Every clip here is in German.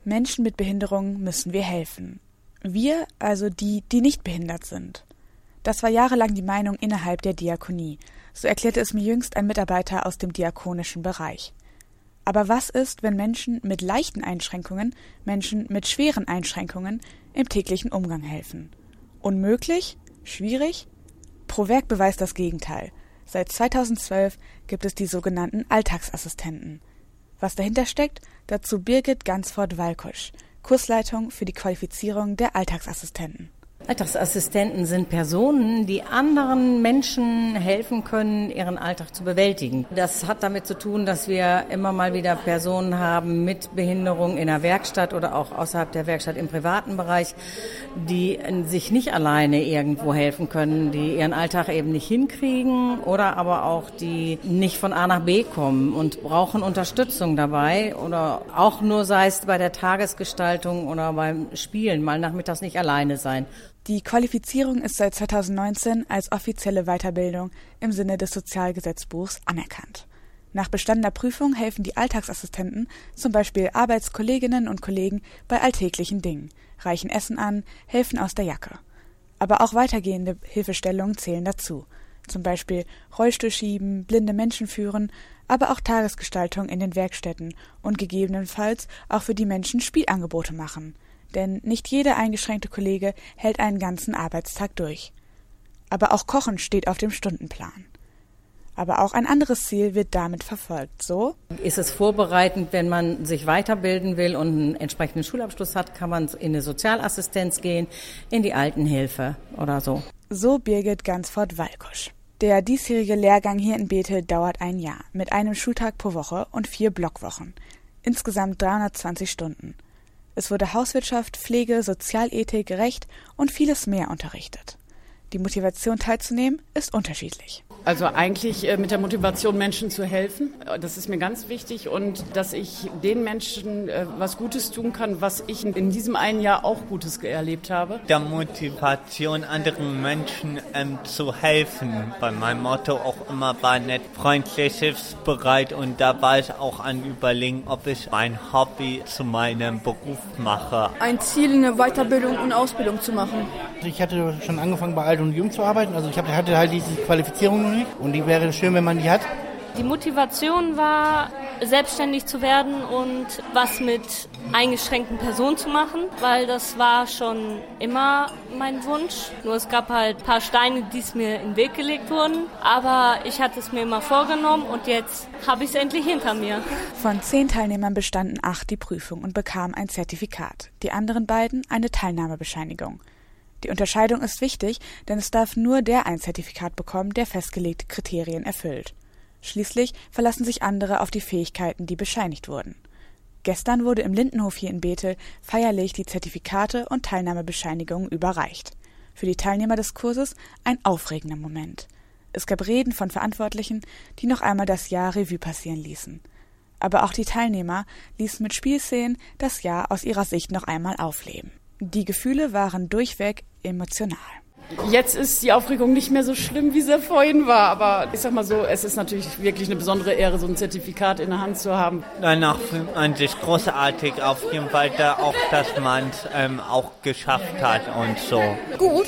Menschen mit Behinderungen müssen wir helfen. Wir, also die nicht behindert sind. Das war jahrelang die Meinung innerhalb der Diakonie. So erklärte es mir jüngst ein Mitarbeiter aus dem diakonischen Bereich. Aber was ist, wenn Menschen mit leichten Einschränkungen, Menschen mit schweren Einschränkungen im täglichen Umgang helfen? Unmöglich? Schwierig? Prowerk beweist das Gegenteil. Seit 2012 gibt es die sogenannten Alltagsassistenten. Was dahinter steckt, dazu Birgit Gansford-Walkusch, Kursleitung für die Qualifizierung der Alltagsassistenten. Alltagsassistenten sind Personen, die anderen Menschen helfen können, ihren Alltag zu bewältigen. Das hat damit zu tun, dass wir immer mal wieder Personen haben mit Behinderung in der Werkstatt oder auch außerhalb der Werkstatt im privaten Bereich, die sich nicht alleine irgendwo helfen können, die ihren Alltag eben nicht hinkriegen oder aber auch die nicht von A nach B kommen und brauchen Unterstützung dabei oder auch nur sei es bei der Tagesgestaltung oder beim Spielen, mal nachmittags nicht alleine sein. Die Qualifizierung ist seit 2019 als offizielle Weiterbildung im Sinne des Sozialgesetzbuchs anerkannt. Nach bestandener Prüfung helfen die Alltagsassistenten zum Beispiel Arbeitskolleginnen und Kollegen bei alltäglichen Dingen, reichen Essen an, helfen aus der Jacke. Aber auch weitergehende Hilfestellungen zählen dazu, zum Beispiel Rollstuhl schieben, blinde Menschen führen, aber auch Tagesgestaltung in den Werkstätten und gegebenenfalls auch für die Menschen Spielangebote machen. Denn nicht jeder eingeschränkte Kollege hält einen ganzen Arbeitstag durch. Aber auch Kochen steht auf dem Stundenplan. Aber auch ein anderes Ziel wird damit verfolgt. So ist es vorbereitend, wenn man sich weiterbilden will und einen entsprechenden Schulabschluss hat, kann man in eine Sozialassistenz gehen, in die Altenhilfe oder so. So Birgit Gansford-Walkusch. Der diesjährige Lehrgang hier in Bethel dauert ein Jahr, mit einem Schultag pro Woche und 4 Blockwochen. Insgesamt 320 Stunden. Es wurde Hauswirtschaft, Pflege, Sozialethik, Recht und vieles mehr unterrichtet. Die Motivation teilzunehmen ist unterschiedlich. Also eigentlich mit der Motivation, Menschen zu helfen. Das ist mir ganz wichtig und dass ich den Menschen was Gutes tun kann, was ich in diesem einen Jahr auch Gutes erlebt habe. Der Motivation, anderen Menschen zu helfen. Bei meinem Motto auch immer war nett, freundlich, hilfsbereit und da war ich auch an Überlegen, ob ich mein Hobby zu meinem Beruf mache. Ein Ziel, eine Weiterbildung und Ausbildung zu machen. Ich hatte schon angefangen bei Alt und Jugend zu arbeiten, also ich hatte halt diese Qualifizierung noch nicht und die wäre schön, wenn man die hat. Die Motivation war, selbstständig zu werden und was mit eingeschränkten Personen zu machen, weil das war schon immer mein Wunsch. Nur es gab halt ein paar Steine, die es mir in den Weg gelegt wurden, aber ich hatte es mir immer vorgenommen und jetzt habe ich es endlich hinter mir. Von 10 Teilnehmern bestanden 8 die Prüfung und bekamen ein Zertifikat, die anderen beiden eine Teilnahmebescheinigung. Die Unterscheidung ist wichtig, denn es darf nur der ein Zertifikat bekommen, der festgelegte Kriterien erfüllt. Schließlich verlassen sich andere auf die Fähigkeiten, die bescheinigt wurden. Gestern wurde im Lindenhof hier in Bethel feierlich die Zertifikate und Teilnahmebescheinigungen überreicht. Für die Teilnehmer des Kurses ein aufregender Moment. Es gab Reden von Verantwortlichen, die noch einmal das Jahr Revue passieren ließen. Aber auch die Teilnehmer ließen mit Spielszenen das Jahr aus ihrer Sicht noch einmal aufleben. Die Gefühle waren durchweg emotional. Jetzt ist die Aufregung nicht mehr so schlimm, wie sie vorhin war. Aber ich sag mal so, es ist natürlich wirklich eine besondere Ehre, so ein Zertifikat in der Hand zu haben. Danach fühlt man sich großartig auf jeden Fall, da auch, dass man es auch geschafft hat und so. Gut.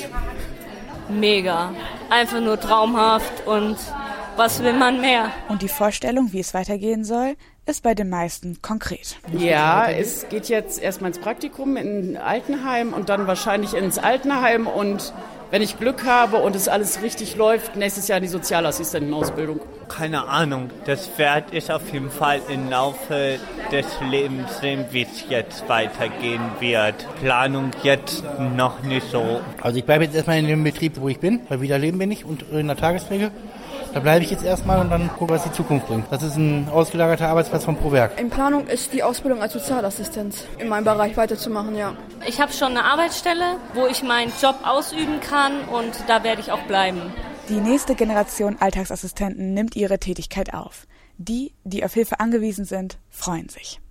Mega. Einfach nur traumhaft und was will man mehr? Und die Vorstellung, wie es weitergehen soll, ist bei den meisten konkret. Ja, es geht jetzt erstmal ins Praktikum in Altenheim und dann wahrscheinlich ins Altenheim und wenn ich Glück habe und es alles richtig läuft, nächstes Jahr die Sozialassistentenausbildung. Keine Ahnung, das werde ich auf jeden Fall im Laufe des Lebens sehen, wie es jetzt weitergehen wird. Planung jetzt noch nicht so. Also ich bleibe jetzt erstmal in dem Betrieb, wo ich bin, weil Wiederleben bin ich und in der Tagespflege. Da bleibe ich jetzt erstmal und dann gucke, was die Zukunft bringt. Das ist ein ausgelagerter Arbeitsplatz von Prowerk. In Planung ist die Ausbildung als Sozialassistenz in meinem Bereich weiterzumachen, ja. Ich habe schon eine Arbeitsstelle, wo ich meinen Job ausüben kann und da werde ich auch bleiben. Die nächste Generation Alltagsassistenten nimmt ihre Tätigkeit auf. Die auf Hilfe angewiesen sind, freuen sich.